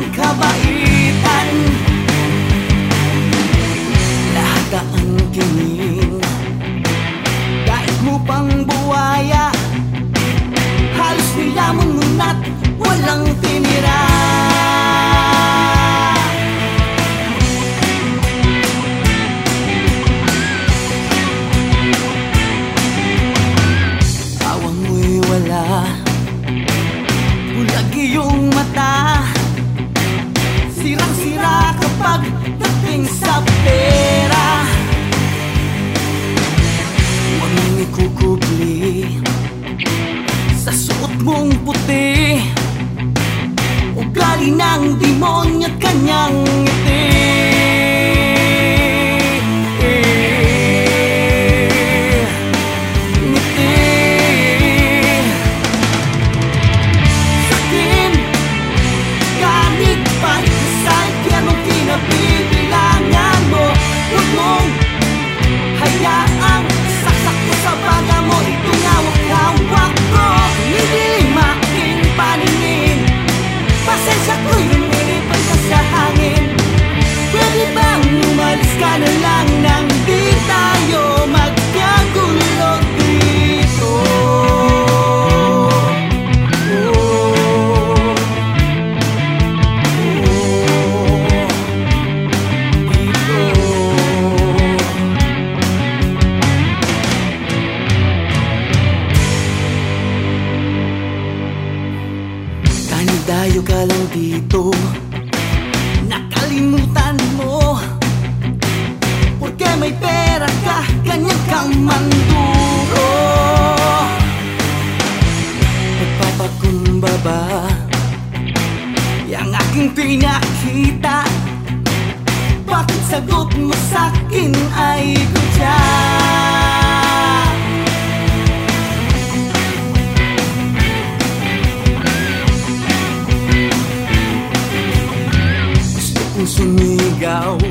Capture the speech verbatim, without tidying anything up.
kabaitan. Lahat ang kining, kahit mo pang buwaya, halos nilamon mo na't walang tinira. Tawang mo'y wala, bulag iyong mata, sirang-sira kapag dating sa pera. Huwag mong ikukubli sa suot mong puti, ugali ng demonyo kanyang ngiti. Ka na lang nang di tayo magkagulo dito. Oh, oh, dito. Kanidayo ka lang dito, nakalimutan mo. Porque may pera ka, ganyan kang manduro. Nagpapakumbaba yang aking pinakita, bakit sagot mo sa'kin ay kutya? Gusto kong sumigaw,